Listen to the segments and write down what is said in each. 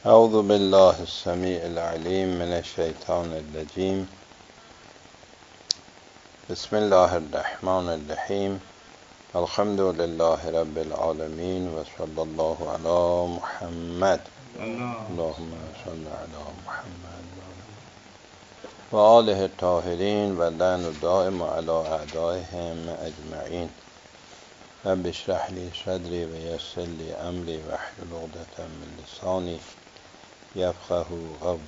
اعوذ بالله السمیع العلیم من الشیطان الرجیم. بسم الله الرحمن الرحیم. الحمد لله رب العالمین و صلی الله علی محمد. اللهم صل علی محمد و آله الطاهرین و لعن دائم علی اعدائهم اجمعین. رب اشرح لی صدری و یسر لی امری واحلل عقدة من لسانی یفقهوا قولی.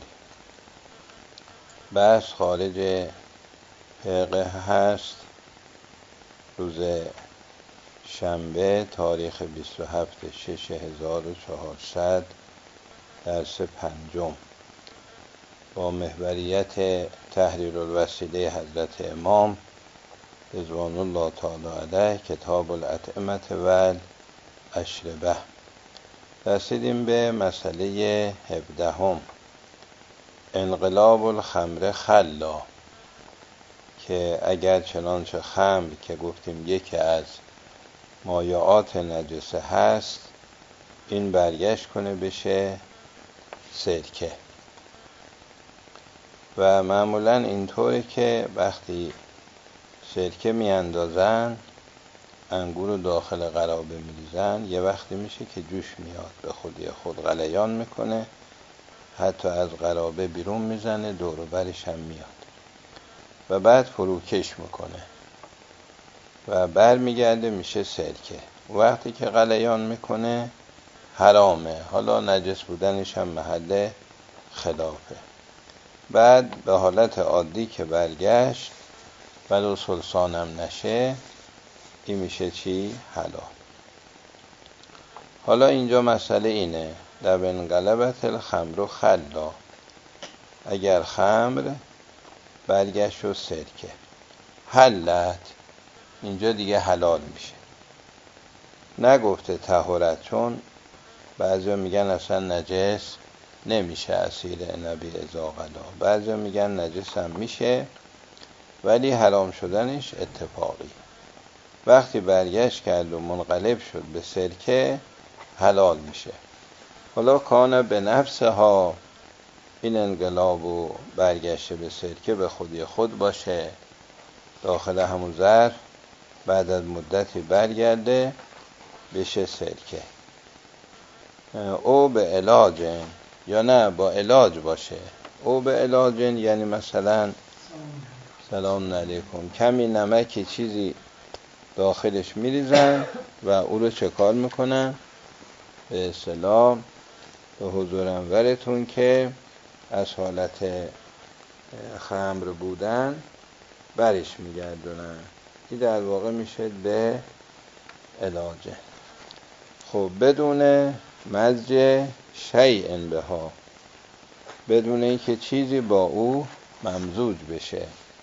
بحث خارج فقه هست. روز شنبه تاریخ 27/6/1400 درس پنجم با محوریت تحریر الوسیله حضرت امام رضوان الله تعالی علیه، کتاب الاطعمة و الاشربه. رسیدیم به مسئله 17 انقلاب الخمر خلا، که اگر چنانچه خمر که گفتیم یکی از مایعات نجسه هست، این برگشت کنه بشه سرکه. و معمولا اینطوره که وقتی سرکه میاندازن، انگور رو داخل قرابه میریزن، یه وقتی میشه که جوش میاد، به خودی خود غلیان میکنه، حتی از قرابه بیرون میزنه، دور و برش هم میاد و بعد فروکش میکنه و بر میگرده میشه سرکه. وقتی که غلیان میکنه حرامه، حالا نجس بودنش هم محل خلافه. بعد به حالت عادی که برگشت ولو سلسانم نشه، این میشه چی؟ حلال. حالا اینجا مسئله اینه، در انقلبت الخمر خلا، اگر خمر برگشت و سرکه حلت، اینجا دیگه حلال میشه. نگفته طهارت، چون بعضی میگن اصلا نجس نمیشه عصیر عنبی اذا غلا، بعضی میگن نجس هم میشه ولی حرام شدنش اتفاقی. وقتی برگشت کرد و منقلب شد به سرکه حلال میشه. حالا کان به نفسها، این انقلاب و برگشت به سرکه به خودی خود باشه، داخل همون ظرف بعد از مدتی برگرده بشه سرکه. او به علاج، یا نه با علاج باشه. او به علاج یعنی مثلا سلام علیکم، کمی نمکی چیزی داخلش میریزن و او رو چه کار میکنن؟ به اصطلاح به حضور انورتون که از حالت خمر بودن برش میگردونن. این در واقع میشه به علاجه. خب بدون مزج شیء بها، بدون اینکه چیزی با او ممزوج بشه.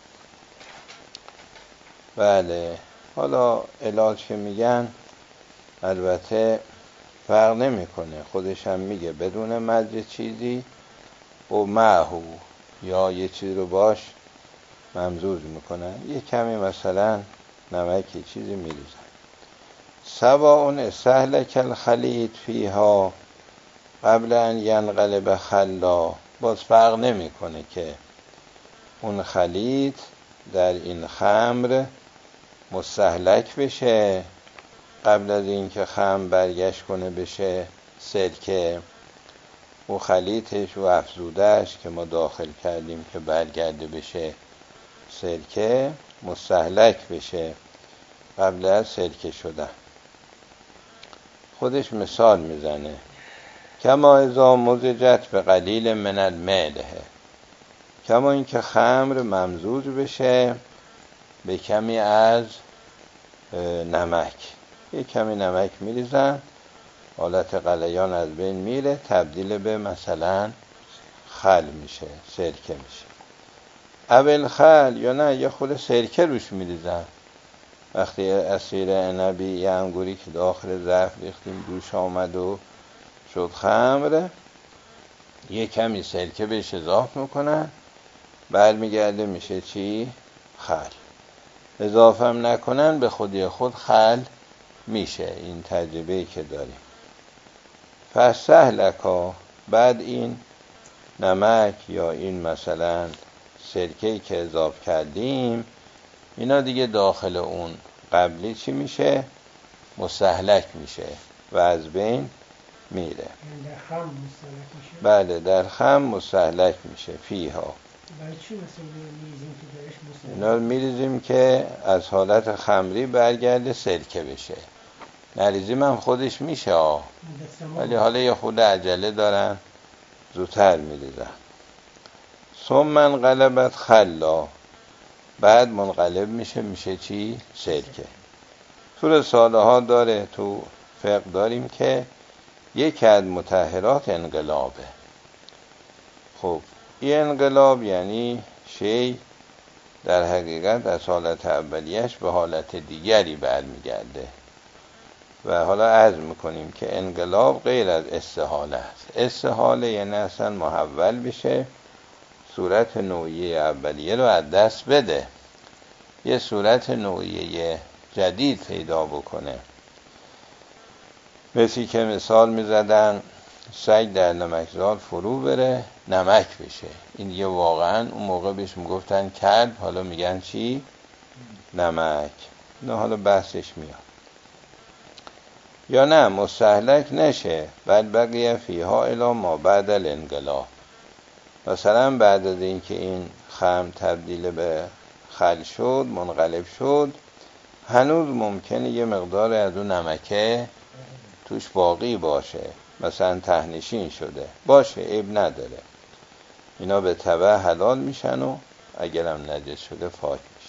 بله، حالا علاج که میگن البته فرق نمیکنه، خودش هم میگه بدون مزج چیزی و معهو، یا یه چیز رو باش ممزوج میکنن، یه کمی مثلا نمکی چیزی میریزن. سواء استهلک الخلیط فیها قبل ان ینقلب خلا، باز فرق نمیکنه که اون خلیط در این خمر مستهلک بشه قبل از اینکه خمر برگشت کنه بشه سرکه، و خلیطش و افزودهش که ما داخل کردیم که برگرده بشه سرکه، مستهلک بشه قبل از سرکه شدن. خودش مثال میزنه، کما اذا مزجت به قلیل من الملح، کما اینکه خمر ممزوج بشه به کمی از نمک. یک کمی نمک میریزن، حالت غلیان از بین میره، تبدیل به مثلا خل میشه، سرکه میشه. اول خل، یا نه یه خود سرکه روش میریزن. وقتی عصیر عنبی یه انگوری که داخل ظرف ریختیم جوش آمد و شد خمر، یه کمی سرکه بهش اضافه میکنن، برمیگرده میشه چی؟ خل. اضافه هم نکنن به خودی خود خل میشه. این تجربه‌ای که داریم. فسهلکا، بعد این نمک یا این مثلا سرکه‌ای که اضافه کردیم اینا دیگه داخل اون قبلی چی میشه؟ مستهلک میشه و از بین میره. در خم مستهلک میشه؟ بله در خم مستهلک میشه. فیها. برای چی مثلا میریزیم که درش مستهلک؟ اینا میریزیم که از حالت خمری برگرده سرکه بشه. نریزیم هم خودش میشه ولی حالا یه خود عجله دارن زودتر میریزن. ثم انقلبت خلا، بعد منقلب میشه چی؟ سرکه. تو رساله ها داره، تو فقه داریم که یکی از مطهرات انقلابه. خب این انقلاب یعنی شی در حقیقت از حالت اولیش به حالت دیگری برمیگرده و حالا عرض میکنیم که انقلاب غیر از استحاله است. استحاله یعنی اصلا محول بشه، صورت نوعیه اولیه رو از دست بده، یه صورت نوعیه جدید پیدا بکنه. مثل که مثال میزدن سگ در نمکزار فرو بره نمک بشه. این دیگه واقعا اون موقع بهش میگفتن کلب، حالا میگن چی؟ نمک. نه حالا بحثش میاد. یا نه مستهلک نشه بل بقیه فیها الی ما بعد الانقلاب. مثلا بعد از اینکه این خمر تبدیل به خل شد، منقلب شد، هنوز ممکنه یه مقدار از اون نمکه توش باقی باشه، مثلا تهنشین شده باشه، عیب نداره. اینا به تبع حلال میشن و اگرم نجس شده پاک میشه.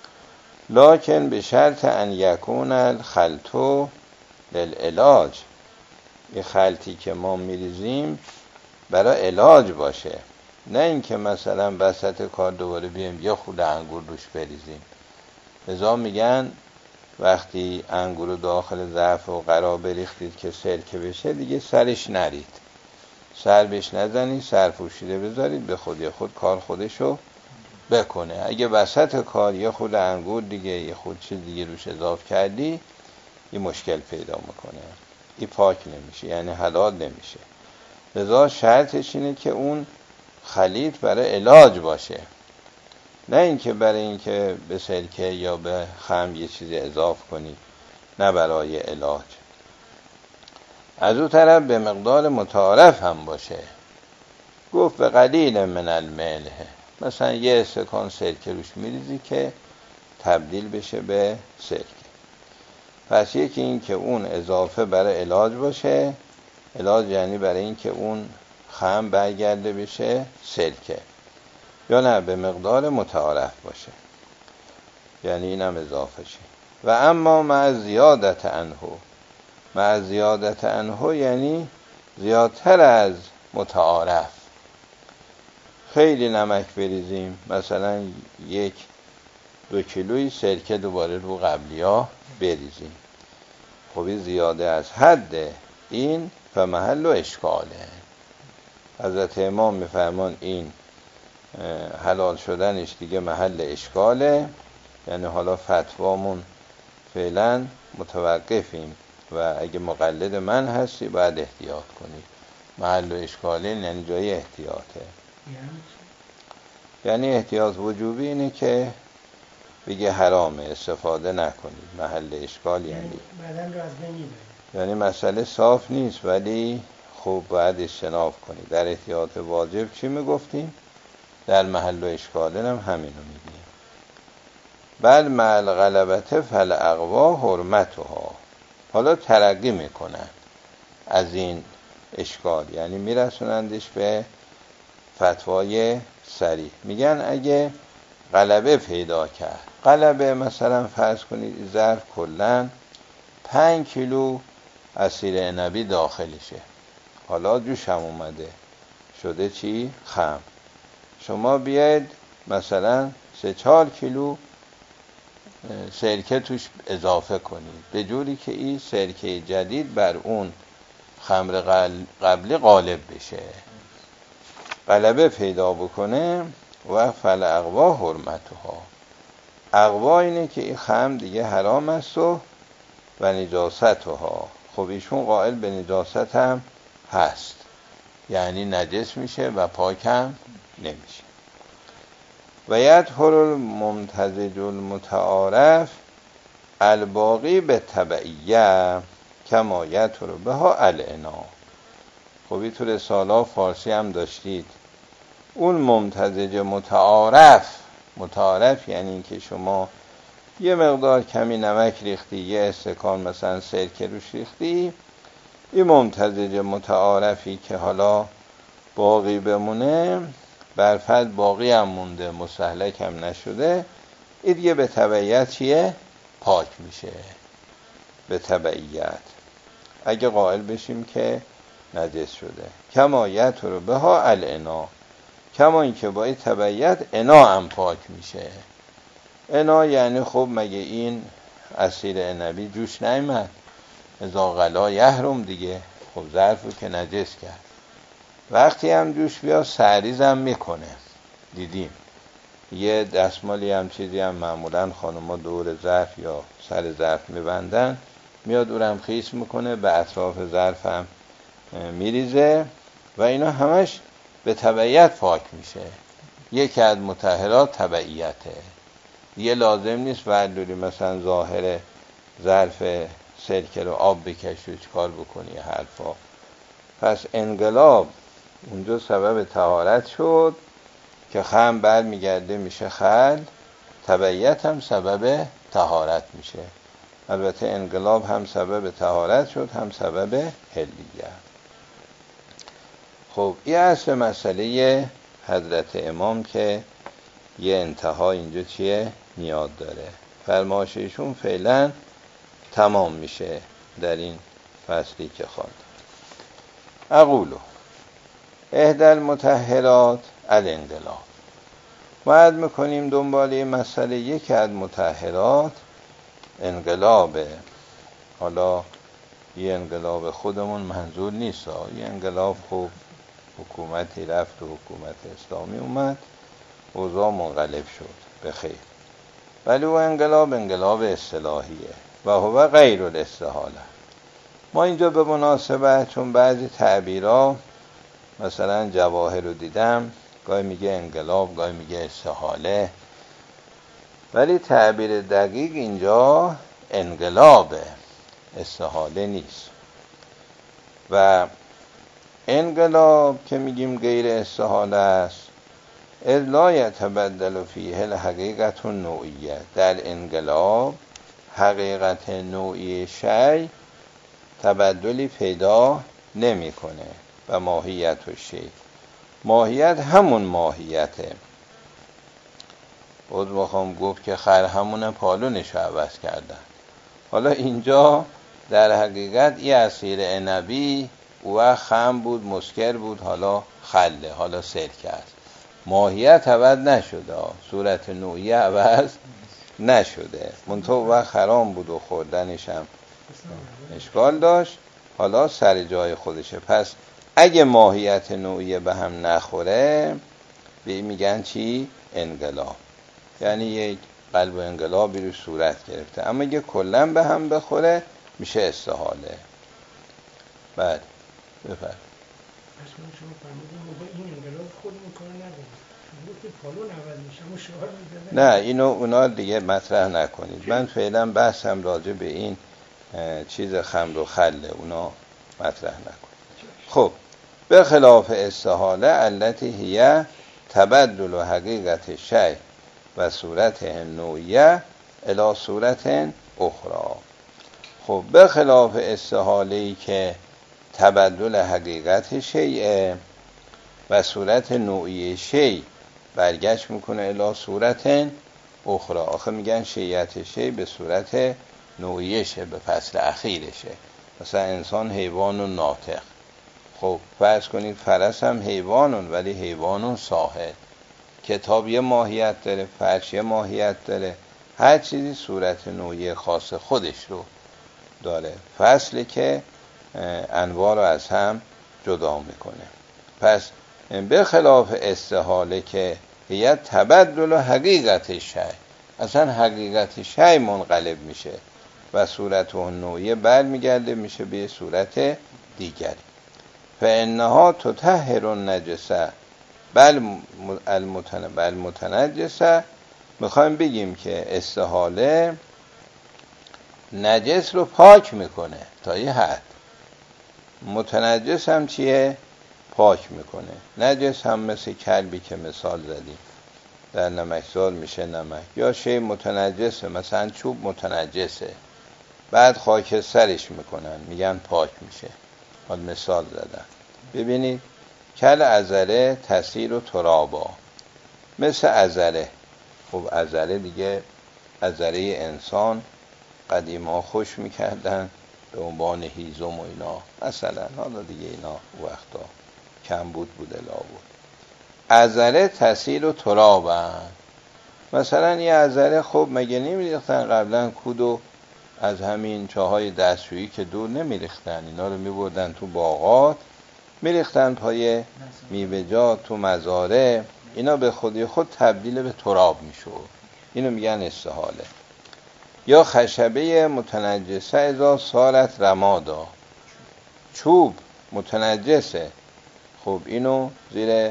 لکن به شرط ان یکون الخلطو للعلاج، این خلطی که ما میریزیم برای علاج باشه، نه اینکه مثلا وسط کار دوباره بیایم یه خود انگور روش بریزیم. لذا میگن وقتی انگور رو داخل ظرف و قرار بریختید که سرکه بشه دیگه سرش نرید، سر بهش نزنید، سر پوشیده بذارید، به خود خود کار خودشو بکنه. اگه وسط کار یه خود انگور دیگه یه خود چیز دیگه روش اضافه کردی این مشکل پیدا میکنه، این پاک نمیشه، یعنی حلال نمیشه. لذا شرطش اینه که اون خلیط برای علاج باشه، نه اینکه برای اینکه به سرکه یا به خمر یه چیزی اضافه کنی، نه برای علاج. از اون طرف به مقدار متعارف هم باشه. گفت به قلیل من الملح، مثلا یه استکان سرکه روش میریزی که تبدیل بشه به سرکه. پس یکی این که اون اضافه برای علاج باشه، علاج یعنی برای این که اون خمر برگرده بشه سرکه، یا نه به مقدار متعارف باشه، یعنی اینم اضافه شه. و اما مع زیادت عنه، مع زیادت عنه یعنی زیادتر از متعارف. خیلی نمک بریزیم، مثلا 1-2 کیلوی سرکه دوباره رو قبلیا بریزیم، خب زیاده از حد، این فمحل و اشکاله. حضرت امام میفرمان این حلال شدنش دیگه محل اشکاله، یعنی حالا فتوامون فعلا متوقفیم و اگه مقلد من هستی باید احتیاط کنی. محل و اشکاله یعنی جای احتیاطه، یعنی احتیاط وجوبی اینه که بگه حرامه استفاده نکنید. محل اشکال یعنی بدن رو از بین میبره، یعنی مسئله صاف نیست ولی خوب باید اجتناب کنید. در احتیاط واجب چی میگفتیم؟ در محل و اشکال هم همینو میگیم. بل مع الغلبت فالاقوا حرمتها. حالا ترقی میکنن از این اشکال، یعنی میرسونندش به فتوای صریح. میگن اگه غلبه پیدا کرد، غلبه مثلا فرض کنید ظرف کلن 5 کیلو عصیر عنبی داخلشه، حالا جوش هم اومده شده چی؟ خمر. شما بیاید مثلا 3-4 کیلو سرکه توش اضافه کنید، به جوری که این سرکه جدید بر اون خمر قبلی غالب بشه، غلبه پیدا بکنه. و فالاقوا حرمتها، اقوا اینه که این خمر دیگه حرام است و نجاستها. خب ایشون قائل به نجاست هم هست، یعنی نجس میشه و پاکم نمیشه. و یطهر الممتزج المتعارف الباقی به تبعیه کما یطهر بها الاناء. خب این تو رساله فارسی هم داشتید. اون ممتزج متعارف یعنی این که شما یه مقدار کمی نمک ریختی، یه استکان مثلا سرکه روش ریختی، این ممتزج متعارفی که حالا باقی بمونه، برفت باقی هم مونده، مستهلک هم نشده، این دیگه به تبعیت چیه؟ پاک میشه. به تبعیت اگه قائل بشیم که نجس شده. کما یطهر بها الاناء، کما این که با این تبعیت انا هم پاک میشه. انا یعنی خب مگه این عصیر عنبی جوش نیامد؟ اذا غلا یحرم دیگه. خب ظرفو که نجس کرد، وقتی هم جوش بیاد سعریزم میکنه. دیدیم یه دستمالی هم چیزی هم معمولا خانوما دور ظرف یا سر ظرف میبندن، میاد اونم خیس میکنه، به اطراف ظرف هم میریزه و اینا همش به تبعیت پاک میشه. یکی از مطهرات تبعیته. یه لازم نیست وردوری مثلا ظاهر ظرف سرکه رو آب بکشی و چکار بکنی حرفا. پس انقلاب اونجا سبب طهارت شد که خم بر میگرده میشه خل، تبعیت هم سبب طهارت میشه. البته انقلاب هم سبب طهارت شد هم سبب حلیه. خب این اصل مسئله حضرت امام که یه انتها اینجا چیه؟ نیاد داره. فرمایششون فعلا تمام میشه در این فصلی که خواند. اقولو احدى المطهرات الانقلاب. ما عد میکنیم دنباله مسئله یکی از مطهرات انقلابه. حالا یه انقلاب خودمون منظور نیست، یه انقلاب خوب حکومتی رفت و حکومت اسلامی اومد، اوضاع منقلب شد به خیر، ولی او انقلاب اصطلاحیه و هو غیر الاستحاله. ما اینجا به مناسبت چون بعضی تعبیرها مثلا جواهر رو دیدم گاهی میگه انقلاب گاهی میگه استحاله، ولی تعبیر دقیق اینجا انقلابه، استحاله نیست. و انقلاب که میگیم غیر استحاله است، اذ لا یتبدل فیه الحقیقت النوعیه. در انقلاب حقیقت نوعی شیء تبدلی پیدا نمیکنه و ماهیت و شیء، ماهیت همون ماهیته. بود بخوام گفت که خر همونه پالونش عوض کردن. حالا اینجا در حقیقت این عصیر عنبی او خم بود، مسکر بود، حالا خله، حالا سرکه است. ماهیت عوض نشده، صورت نوعی عوض نشده، منطقه و خرام بود و خوردنش هم اشکال داشت، حالا سر جای خودشه. پس اگه ماهیت نوعی به هم نخوره به این میگن چی؟ انقلاب. یعنی یک قلب انقلابی رو صورت گرفته. اما اگه کلن به هم بخوره میشه استحاله. بعد بفرد شما فرمودید موقع این انقلاب خودمون کار نداریم، شما که پالون عوض میشه اما شعار میده نه اینو اونا دیگه مطرح نکنید. من فعلا بحثم راجع به این چیز خمر و خله، اونا مطرح نکنید. خب به خلاف استحاله التي هي تبدل حقیقت شیء و صورت نوعیه الی صورت اخرى. خب به خلاف استحاله‌ای که تبدل حقیقت شیء و صورت نوعی شیء برگشت میکنه الی صورت اخرى. آخه میگن شیعت شیء به صورت نوعیشه، به فصل اخیرشه. مثلا انسان حیوان ناطق. خب فرض کنید فرس هم حیوانون ولی حیوانون صاحب. کتاب یه ماهیت داره، فرش یه ماهیت داره، هر چیزی صورت نوعی خاص خودش رو داره. فصلی که انواع رو از هم جدا میکنه. پس به خلاف استحاله که هی تبدل حقیقت شیء، اصلا حقیقت شیء منقلب میشه و صورت اون نوعی برمیگرده میشه به صورت دیگری. فانها تطهر النجسه بل المتنجسه. میخوایم بگیم که استحاله نجس رو پاک میکنه تا یه حد، متنجس هم چیه؟ پاک میکنه. نجس هم مثل کلبی که مثال زدیم در نمکزار میشه نمک، یا شی متنجسه، مثلا چوب متنجسه بعد خاکسترش میکنن میگن پاک میشه. حال مثال زدن. ببینید کل عذره تسیر و ترابا، مثل عذره. خب عذره دیگه عذره انسان قدیما خوش میکردن به عنوان هیزم و اینا مثلا، حالا دیگه اینا وقتا کم بوده لابد. عذره تسیر و ترابن، مثلا یه عذره خب مگه نمیریختن قبلا کودو از همین چاهای دستشویی که دور نمیریختن، اینا رو میبردن تو باغات میریختن پای میوه‌جات تو مزارع، اینا به خودی خود تبدیل به تراب میشود. اینو میگن استحاله. یا خشبه متنجسه اذا صارت رمادا، چوب متنجسه، خب اینو زیر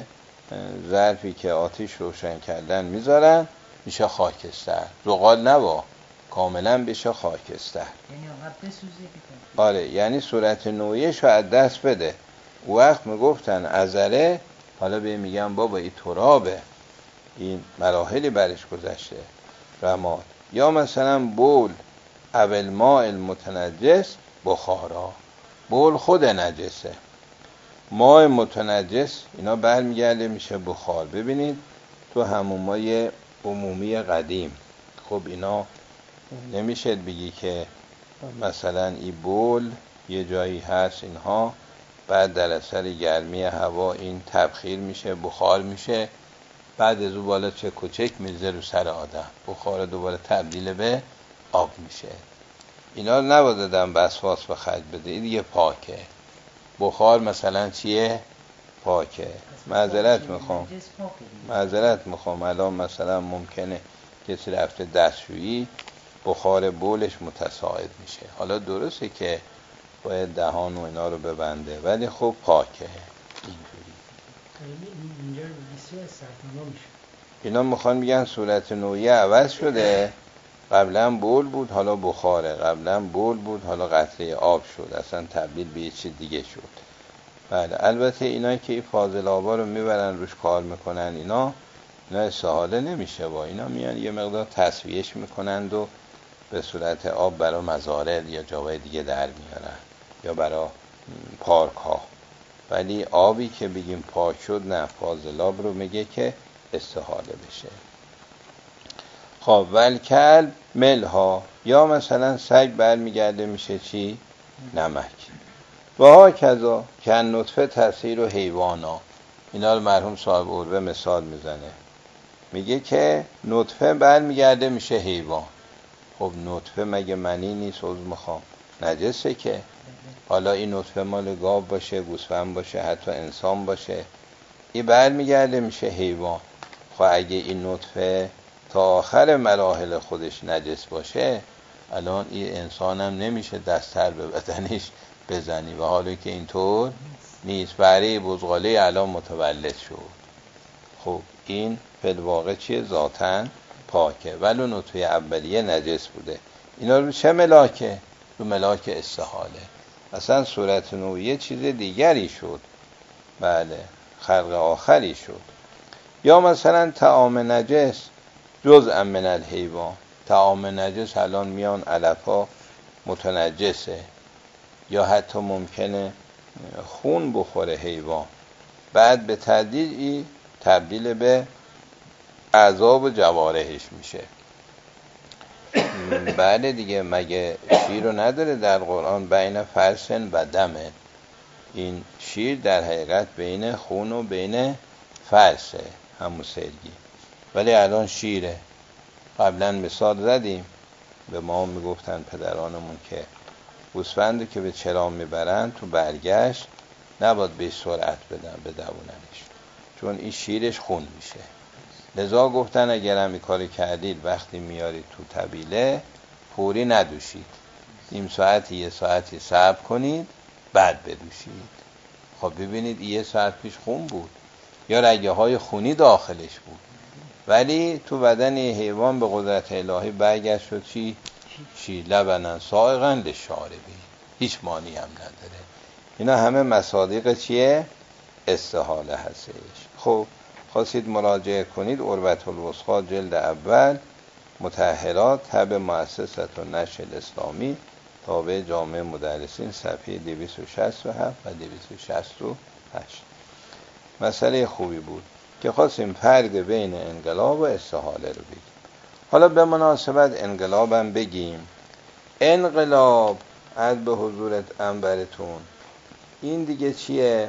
ظرفی که آتش روشن کردن میذارن میشه خاکستر، زغال نبا، کاملا بشه خاکستر. یعنی آقا بسوزه که آره، یعنی صورت نوعیه شاید دست بده. او وقت میگفتن عذره، حالا به میگن بابا این ترابه، این مراحلی برش گذشته، رماد. یا مثلا بول اول ماء المتنجس بخارا، بول خود نجسه، ماء متنجس اینا برمیگرده میشه بخار. ببینید تو حمومای عمومی قدیم خب اینا نمیشه بگی که مثلا این بول یه جایی هست اینها بعد در اثر گرمی هوا این تبخیر میشه بخار میشه، بعد از اون بالا چک و چک میزه رو سر آدم، بخار دوباره تبدیل به آب میشه. اینا رو نباید دادم وسواس به خرج بده، این دیگه پاکه. بخار مثلا چیه؟ پاکه. معذرت میخوام الان مثلا ممکنه کسی رفته دستشویی بخار بولش متصاعد میشه، حالا درسته که باید دهان و اینا رو ببنده ولی خب پاکه. اینجوری اینجا بسیار سرطانا میشه. اینا میخوان بگن صورت نوعیه عوض شده، قبلا بول بود حالا بخاره، قبلا بول بود حالا قطره آب شد، اصلا تبدیل به یه چیز دیگه شد. بله البته اینایی که این فاضل آبا رو میبرن روش کار میکنن اینا استحاله نمیشه، با اینا میان یه مقدار تصفیهش میکنند و به صورت آب برای مزارع یا جاهای دیگه در میارن یا برای پارک ها، ولی آبی که بگیم پاک شد نه، فاضل آب رو میگه که استحاله بشه. خب ولکل ملها، یا مثلا سگ برمیگرده میشه چی؟ نمک. و ها کذا که نطفه تاثیر و حیوانا، اینا رو مرحوم صاحب عروه مثال میزنه، میگه که نطفه برمیگرده میشه حیوان. خب نطفه مگه منی نیست؟ عضو میخوام نجسه که، حالا این نطفه مال گاو باشه، گوسفند باشه، حتی انسان باشه، این برمیگرده میشه حیوان. خب اگه این نطفه تا آخر مراحل خودش نجس باشه، الان این انسان هم نمیشه دستر به بدنش بزنی، و حالا که اینطور نیست، بره بزغاله الان متولد شد. خب این فی‌الواقع چیه؟ ذاتاً پاکه، ولو نطفه اولیه نجس بوده. اینا رو چه ملاکه؟ رو ملاک استحاله. اصلا صورت نوعیه چیز دیگری شد، بله خلق آخری شد. یا مثلا طعام نجس جزء من الحیوان، طعام نجس الان میان علفا متنجسه، یا حتی ممکنه خون بخوره حیوان، بعد به تدریج تبدیل به اعضا و جوارحش میشه. بله دیگه، مگه شیر رو نداره در قرآن بین فرسن و دمه؟ این شیر در حقیقت بین خون و بین فرسه، همون سرگی، ولی الان شیره. قبلا مثال زدیم، به ما میگفتن پدرانمون که گوسفندو که به چرام میبرن تو برگشت نباید به سرعت بدوننش، چون این شیرش خون میشه. لذا گفتن اگر هم این کاری کردید وقتی میارید تو طبیله فوری ندوشید، نیم ساعتی یه ساعتی صبر کنید بعد بدوشید. خب ببینید یه ساعت پیش خون بود یا رگه های خونی داخلش بود، ولی تو بدن حیوان به قدرت الهی برگشت شد چی؟ لبنن سائغا للشاربین، هیچ مانی هم نداره. اینا همه مصادیق چیه؟ استحاله هستش. خب خواستید مراجعه کنید عروة الوثقی جلد اول مطهرات تبع مؤسسة النشر الاسلامی تابع جامع مدرسین صفحه 267 و 268. مسئله خوبی بود که خواستیم فرق بین انقلاب و استحاله رو بگیم. حالا به مناسبت انقلابم بگیم. انقلاب عرض به حضورت انبرتون این دیگه چیه؟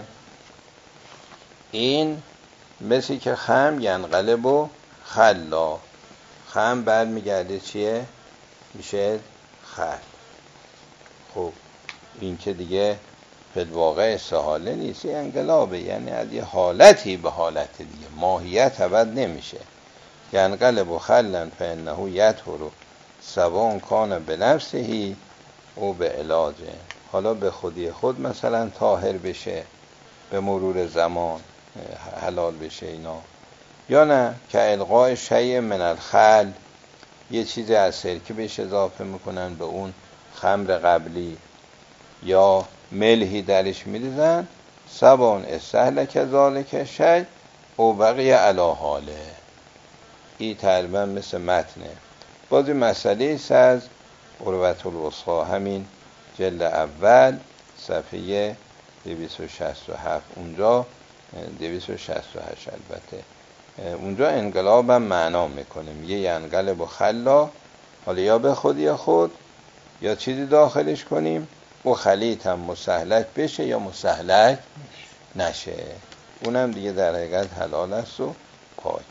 این مثل که خم ینقلب و خلا، خم برمیگرده چیه؟ میشه خل. خب این که دیگه فی‌الواقع استحاله نیست، این انقلابه، یعنی از یه حالتی به حالت دیگه، ماهیت عوض نمیشه. ینقلب و خلن فانه یطهر سواء کان بنفسه او به علاجه. حالا به خودی خود مثلا طاهر بشه، به مرور زمان حلال بشه اینا، یا نه که القاء شیء من الخل، یه چیزی از سرکه بهش اضافه میکنن به اون خمر قبلی، یا ملحی درش میریزن، سواء استهلک ذالک شیء او بقی علی حاله. این تقریبا مثل متنه. بازی مسئله ایست از عروة الوثقی همین جلد اول صفحه 267 اونجا 268 البته اونجا انقلابم معنا میکنه، میگه ینقلب و خلا، حالا یا به خودی خود یا چیزی داخلش کنیم و خلیط هم مستهلک بشه یا مستهلک نشه، اونم دیگه در حقیقت حلال است و پاکه.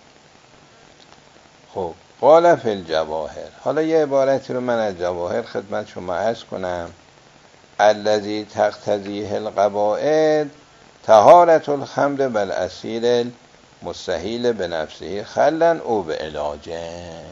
خب قال فی الجواهر، حالا یه عبارتی رو من از جواهر خدمت شما عرض کنم. الذی تقتضیه القواعد طهارة الخمر بالعصیر المستحیل بنفسه خلا او به علاجه.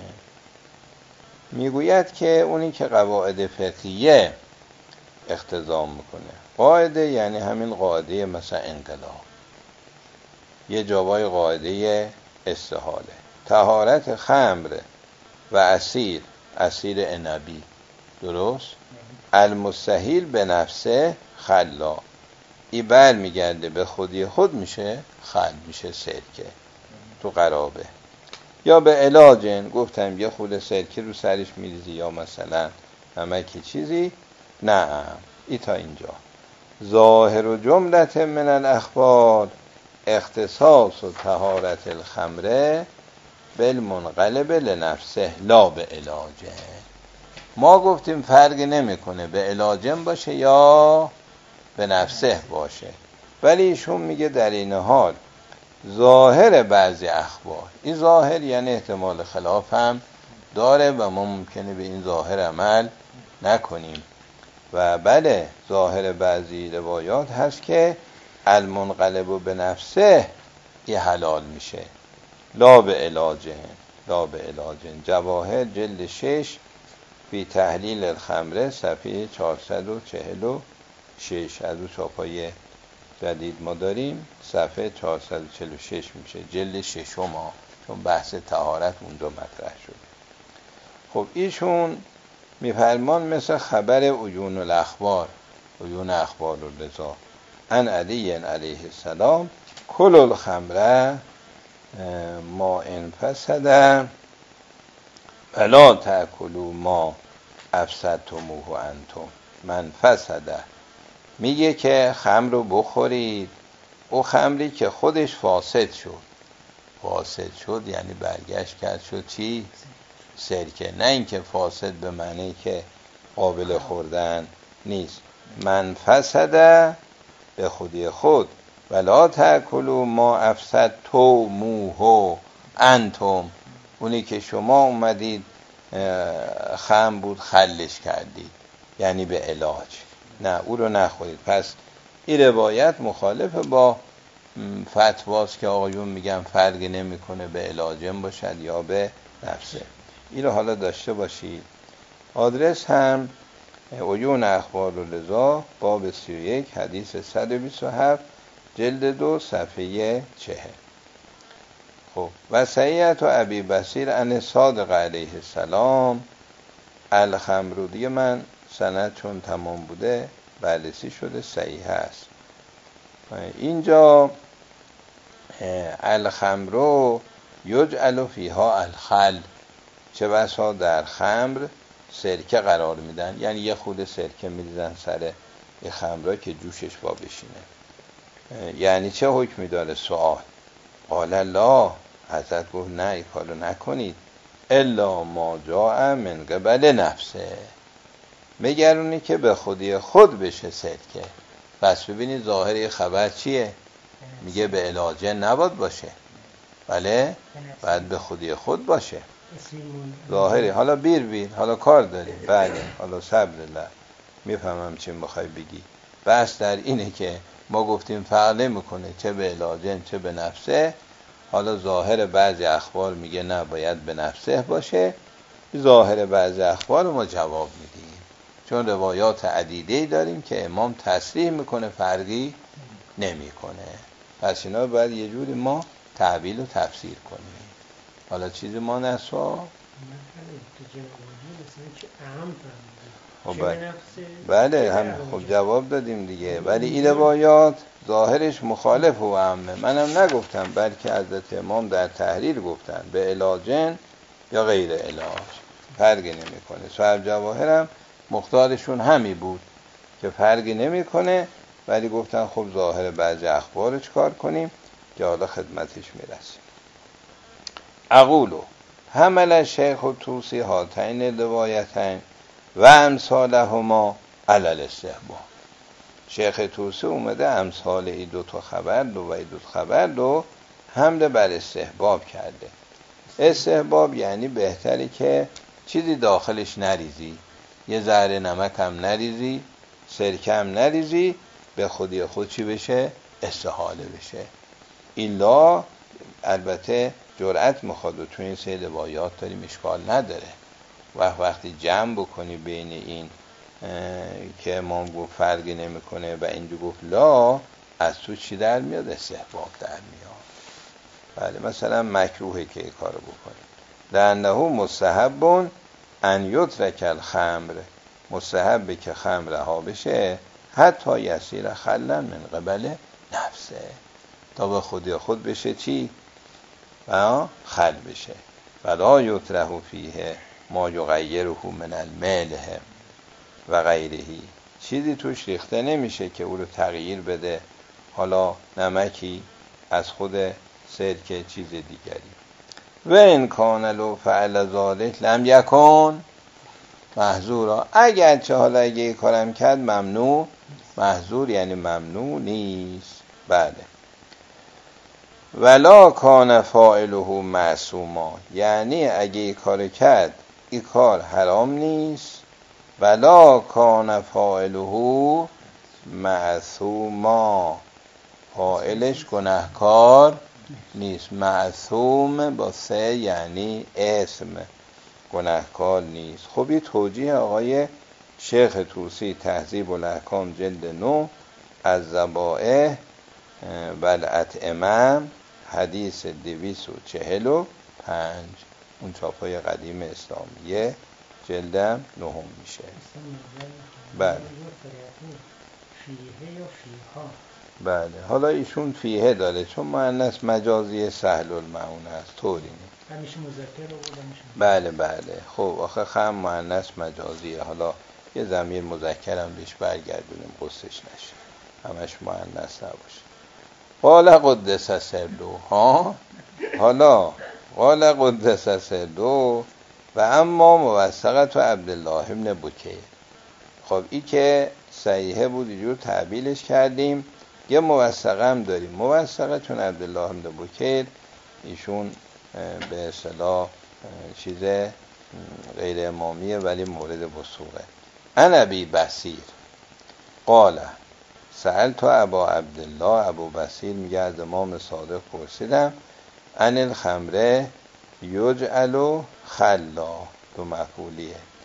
میگوید که اونی که قواعد فقهیه اقتضا میکنه، قاعده یعنی همین قاعده مثلا انقلاب، یه جوای قاعده استحاله، طهارت خمر و عصیر عنبی، درست؟ المستحیل به نفسه خلا، ای بر میگرده به خودی خود میشه خل، میشه سرکه تو قرابه، یا به علاجن، گفتم یه خود سرکه رو سرش میریزی یا مثلا نمکی چیزی. نه ای تا اینجا ظاهر و جملت من الاخبار اختصاص و طهارت الخمره بالمنقلب لنفسه لا به علاجه. ما گفتیم فرق نمیکنه به علاجم باشه یا به نفسه باشه، ولی ایشون میگه در این حال ظاهر بعضی اخبار، این ظاهر یعنی احتمال خلاف هم داره و ما ممکنه به این ظاهر عمل نکنیم، و بله ظاهر بعضی روایات هست که المنقلب به نفسه یه حلال میشه، لا به علاجه. جواهر جلد 6 فی تحلیل الخمره صفحه 446 از اون چاپای جدید ما داریم، صفحه 446 میشه، جلد 6 ما، چون بحث طهارت اونجا مطرح شده. خب ایشون میفرمان مثل خبر عیون الاخبار الرضا ان علی علیه السلام کل الخمره ما انفسد ولا تأکلوا ما افسدتموه انتم من فسد. میگه که خمر رو بخورید، او خمری که خودش فاسد شد یعنی برگشت کرد شد چی؟ سرکه، نه اینکه فاسد به معنی که قابل خوردن نیست. من فسد به خودی خود، ولا تأکلوا ما افسدتموه انتم، اونی که شما اومدید خمر بود خلش کردید، یعنی به علاج، نه او رو نخورید. پس این روایت مخالف با فتواست که آقایون میگن فرق نمیکنه به علاجم باشد یا به نفسه. این رو حالا داشته باشید. آدرس هم عیون اخبار و لذا باب 31 حدیث 127 جلد 2 صفحه 40. خب و صحیحت و ابی بصیر ان صادق علیه السلام الخمر دیگه من سند چون تمام بوده بررسی شده صحیح است. اینجا الخمر یجعل فیها الخل، چه بسا در خمر سرکه قرار میدن، یعنی یه خود سرکه میدن سر این خمره که جوشش با بشینه. یعنی چه حکمی داره؟ سوال. قال لا، حضرت گفت نه این کارو نکنید، الا ما جاء من قبل نفسه، مگر اونی که به خودی خود بشه سرکه. پس ببینید ظاهر خبر چیه؟ میگه به علاجه نباید باشه، بله باید به خودی خود باشه ظاهری. حالا بیر حالا کار داریم، بله حالا صبر الله، میفهمم چی میخوای بگی. بس در اینه که ما گفتیم فرق نمیکنه چه به علاجه چه به نفسه. حالا ظاهر بعضی اخبار میگه نه باید به نفسه باشه، ظاهر بعضی اخبار ما جواب میدیم، چون روایات عدیده‌ای داریم که امام تصریح میکنه فرقی نمیکنه. پس اینا باید یه جوری ما تعبیل و تفسیر کنیم. حالا چیزی ما نسوا بله هم خب جواب دادیم دیگه، ولی این روایات ظاهرش مخالف و عامه. منم نگفتم، بلکه حضرت امام در تحریر گفتن به علاجن یا غیر علاج فرقی نمیکنه. صاحب جواهرم مختارشون همی بود که فرقی نمیکنه، ولی گفتن خب ظاهر بعضی اخبار چکار کنیم که حالا خدمتش میرسیم. اقولو حمل شیخ توسی هاتین روایتین و امثالهما علی الاستحباب. شیخ توسی اومده امثال این دوتا خبر و این دوتا خبر رو حمل بر استحباب کرده. استحباب یعنی بهتری که چیزی داخلش نریزی، یه ذره نمک هم نریزی، سرکه هم نریزی، به خودی خود چی بشه؟ استحاله بشه. ایلا البته جرأت میخواد و تو این سه روایات داریم اشکال نداره. وقتی جمع بکنی بین این که امام گفت فرقی نمیکنه و اینجا گفت لا، از تو چی در میاد؟ استحباب در میاد. بله مثلا مکروهه که این کارو بکنیم. لانه مستحب ان یترک الخمر، مستحبه که خمر رها بشه حتی یسیر خلا من قبل نفسه، تا به خودی خود بشه چی؟ خل بشه. ولا یطرح فیه ما یغیره من الملح و غیره، چیزی توش ریخته نمیشه که او رو تغییر بده، حالا نمکی از خود سرکه چیز دیگری. و این کان لو فعل ذلک لم یکن محظورا، اگر چه حالا اگه این کارم کرد ممنوع، محظور یعنی ممنوع نیست. بله. ولا کان فاعله معصوما، یعنی اگه این کار کرد این کار حرام نیست. ولا کان فاعله معصوما، فاعلش گناهکار نیست. معصوم با سه یعنی اسم، گناهکار نیست. خب این توجیه آقای شیخ توسی تهذیب الاحکام جلد 9 از ذبائح و الاطعمه حدیث 245، اون چاپای قدیم اسلامیه جلدم 9 میشه. بله بله. حالا ایشون فیه داره چون مؤنث مجازی سهل المعونه است، طوری نیست. همیشه مذکر رو بودمش. بله بله. خب آخه خم مؤنث مجازیه، حالا یه ضمیر مذکرم بهش برگردونیم قصش نشه، همش مؤنث نباشه. قال قدس سرو، حالا قال قدس سرو و اما موثقت و عبدالله ابن بکیر. خب این که صحیحه بود اینجور تعبیلش کردیم. یه موثقه هم داریم، موثقه چون عبدالله ابن بکیر ایشون به اصطلاح چیز غیر امامیه ولی مورد وثوقه. ان ابی بصیر قال سألت ابا عبدالله، ابو بصیر میگه از امام صادق پرسیدم ان الخمر یجعل خلا، تو مفعولیه،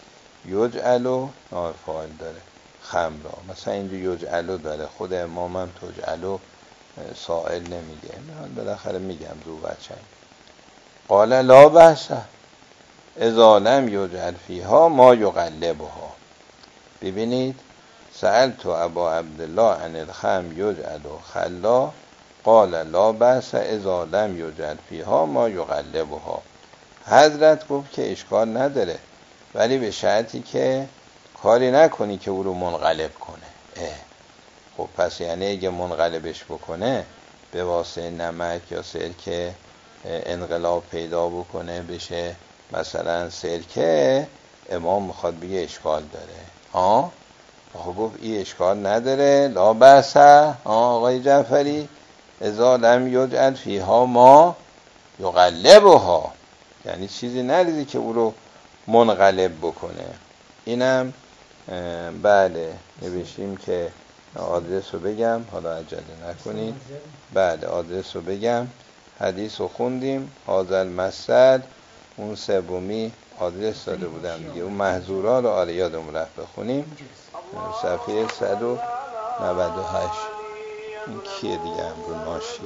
یجعلو نائب فاعل داره خمرا، مثلا اینجا یجعلو داره، خود امامم تجعلو سائل نمیگه، من بالاخره میگم دو بچه. قال لا بأس اذا لم یجعل فیها ما یقلبها. ببینید سألت ابا عبدالله عن الخمر یجعل خلا قال لا بأس اذا لم یجعل فیها ما یقلبها. حضرت گفت که اشکال نداره، ولی به شرطی که کاری نکنی که او رو منقلب کنه. خب پس یعنی اگه منقلبش بکنه به واسطه نمک یا سرکه انقلاب پیدا بکنه بشه مثلا سرکه، امام میخواد بگه اشکال داره. خب گفت این اشکال نداره، لا بأس آقای جعفری اذا لم یجعل فیها ما یقلبها، یعنی چیزی نریزی که او رو منقلب بکنه. اینم بله نوشتیم که آدرس رو بگم، حالا عجله نکنید. بله آدرس رو بگم، حدیث رو خوندیم، هازل مسد، اون سومی آدرس داده بودم دیگه، اون محظورا رو آره یادمون رفت بخونیم، صفحه 198. این کیه دیگه؟ امرو ناشی.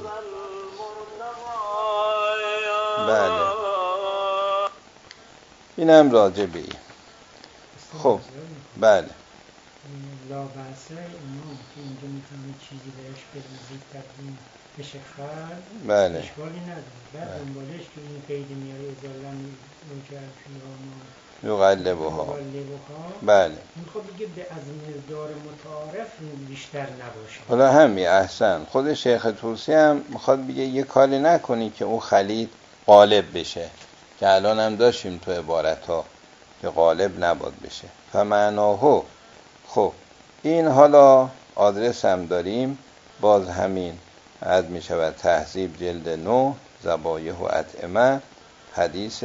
بله اینم راجع به این. خب بله لا بأس امام که اینجا میتونید چیزی بهش بریزید تقدیم بشه خل، بله اشکالی نداره. بعد دنبالش که این قید میاره ازالم یجعل فیها ما یقلبها. بله میخواد بگه به از مقدار متعارف بیشتر نباشه. حالا همین احسن، خود شیخ طوسی هم میخواد بگه یه کاری نکنی که اون خلید غالب بشه، که الان هم داشتیم تو عبارت ها که غالب نباد بشه. فمعناهو. خب این حالا آدرس هم داریم، باز همین از می شود تهذیب جلد 9 ذبایح و اطعمه حدیث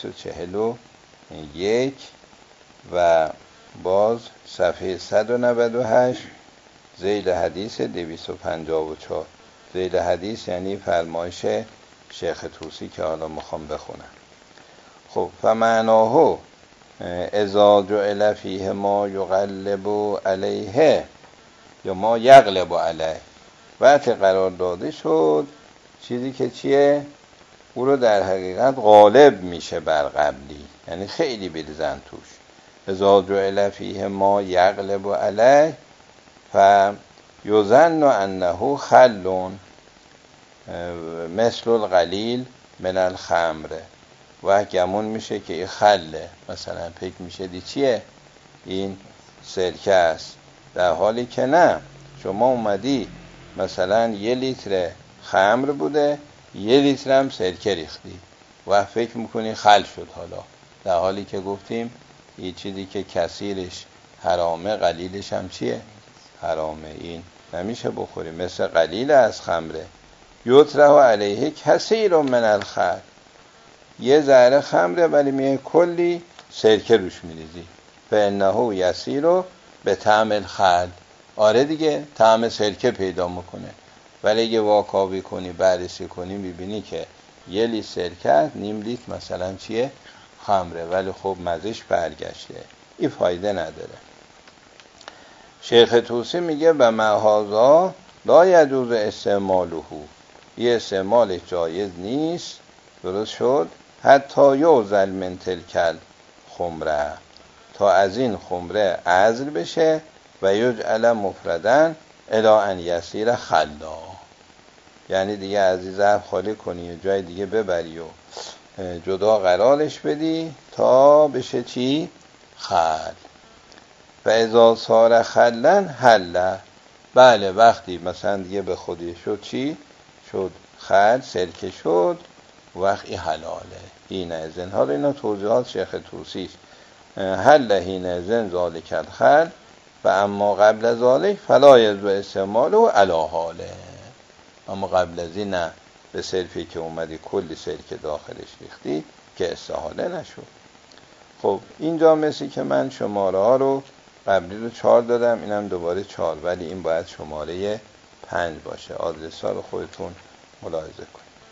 241 و باز صفحه 198 ذیل حدیث 254. ذیل حدیث یعنی فرمایش شیخ طوسی که حالا میخوام بخونم. خب فمعناهو اذا جعل فیه ما یقلب علیه یا ما یغلب علیه، وقتی قرار داده شد چیزی که چیه؟ او رو در حقیقت غالب میشه بر قبلی، یعنی خیلی بریزن توش. اذا جعل فیه ما یغلب علیه فیظن انه خل مثل القلیل من الخمر، و گمون میشه که این خله، مثلا فکر میشه دی چیه؟ این سرکه است، در حالی که نه. شما اومدی مثلا 1 لیتر خمر بوده 1 لیتر هم سرکه ریختی و فکر میکنی خل شد، حالا در حالی که گفتیم این چیزی که کثیرش حرامه قلیلش هم چیه؟ حرامه. این نمیشه بخوری، مثل قلیل از خمره. یطرح علیه کثیر من الخمر، یه ذره خمره ولی میای کلی سرکه روش میریزی، فانه یسیر به طعم الخل. آره دیگه طعم سرکه پیدا میکنه، ولی اگه واکاوی کنی بررسی کنی میبینی که 1 لیتر سرکه 0.5 لیتر مثلا چیه؟ خمره، ولی خب مزهش برگشته، این فایده نداره. شیخ طوسی میگه به محاذا لا یجوز استعماله، یه استعمالش جایز نیست، درست شد، حتی یعزل من تلکل خمره، تا از این خمره عزل بشه و یجعل مفردن الی ان یسیر خلا، یعنی دیگه از این ظرف خالی کنی و جای دیگه ببری و جدا قرارش بدی تا بشه چی؟ خل. و اذا صار خلن حله، بله وقتی مثلا دیگه به خودی شد چی؟ شد خل، سرکه شد، وقتی حلاله. این ازن، حالا اینا توضیحات شیخ طوسی است. حل حین ازن ذالک الخل و اما قبل از ذالک فلا یجوز استعماله علی حاله، اما قبل از این نه، به صرفی که اومدی کلی سرکه داخلش ریختی که استحاله نشد. خب اینجا مثل که من شماره ها رو قبلی رو 4 دادم، اینم دوباره 4، ولی این باید شماره 5 باشه. آدرس ها رو خودتون ملاحظه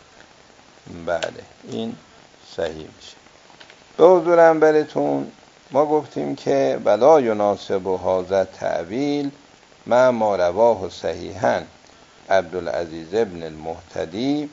کنید. بله این صحیح میشه. به حضور انبرتون ما گفتیم که بلا یناسب هذا تعویل ما ما رواه صحیحا عبدالعزیز ابن المهتدی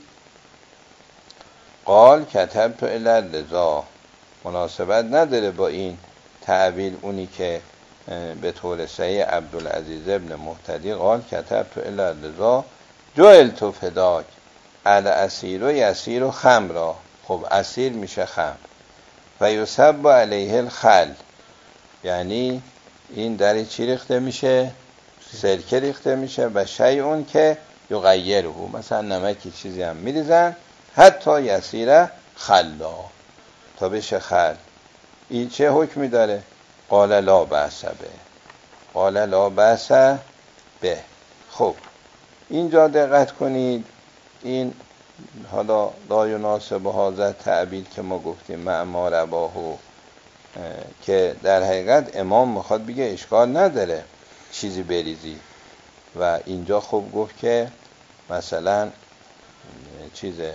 قال کتبت الی الرضا، مناسبت نداره با این تعویل اونی که به طور صحیح عبدالعزیز ابن مهتدی قال کتبت الی الرضا جعلت فداک الاسیر و یسیر و خمرا. خب اسیر میشه خمر و یصب علیه الخل، یعنی این در چی ریخته میشه؟ سرکه ریخته میشه و شیء که یغیره، مثلا نمکی چیزی هم میریزن حتی یسیر خلا، تا بشه خل. این چه حکمی داره؟ قال لا بأس به، قال لا بأس به. خب اینجا دقت کنید، این حالا لا یناسب هذا تعبیر که ما گفتیم مع ما رواه، که در حقیقت امام میخواد بگه اشکال نداره چیزی بریزی، و اینجا خب گفت که مثلا چیزه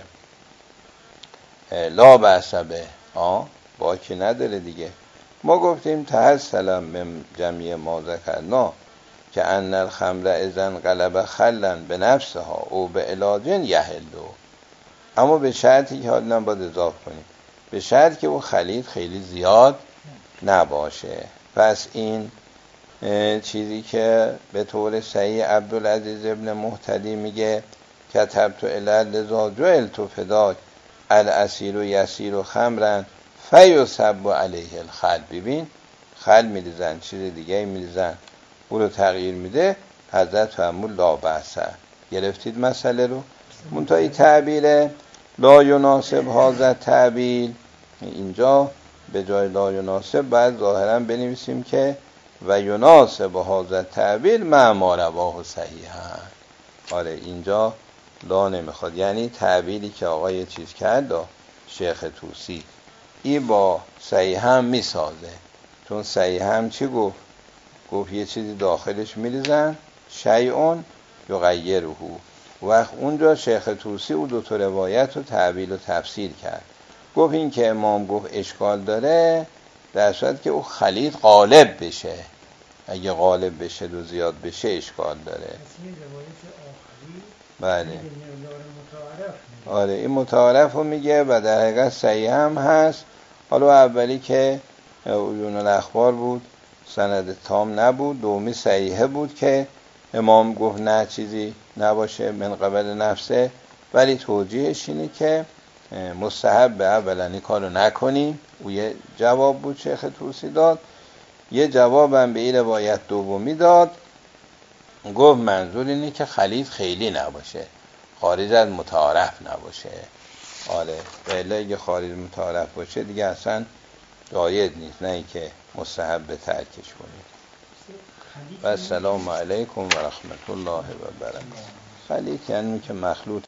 لا بأس به، باکی نداره دیگه. ما گفتیم تحصلا من جمعی ما ذکرنا که ان الخمر اذن غلب خلا به نفسها او به علاج یحلو، اما به شرطی که حالا باید اضافه کنیم، به شرط که او خلید خیلی زیاد نباشه. پس این چیزی که به طور صحیح عبدالعزیز ابن مهتدی میگه کتبت الی الرضا جعلت فداک الاسیر و یسیر و خمرن فیصب علیه الخل. ببین خل میریزن، چیز دیگه میریزن، او رو تغییر میده. حضرت فرمود لا بأس. گرفتید مسئله رو؟ منتهی تعبیر لا یناسب هذا تعبیر، اینجا به جای لا یناسب باید ظاهرا بنویسیم که و یناسب هذا تعبیر مع ما رواه صحیحا. آره اینجا لا نمیخواد، یعنی تعبیری که آقای چیز کرد شیخ طوسی این با صحیح هم میسازه، چون صحیح هم چی گفت؟ گفت یه چیزی داخلش میریزن شیء یغیره. وقت اونجا شیخ طوسی او دو تا روایت رو تعبیل و تفسیر کرد، گفت این که امام گفت اشکال داره در صورت که او خلید غالب بشه، اگه غالب بشه و زیاد بشه اشکال داره. بله آره این متعارف رو میگه و در حقیقت صحیح هم هست. حالا اولی که عیون الاخبار بود سند تام نبود، دومی صحیحه بود که امام گفت نه چیزی نباشه من قبل نفسه، ولی توجیهش اینه که مستحب اولا این کارو نکنیم. او یه جواب بود شیخ طوسی داد، یه جوابم به این روایت دومی داد، گفت منظور اینه که خلید خیلی نباشه، خارج از متعارف نباشه. آره ولی اگه خارج متعارف باشه دیگه اصلا جایز نیست، نه اینکه مستحب ترکش کنید. و السلام علیکم و رحمت الله و برکاته. خلیط یعنی که مخلوط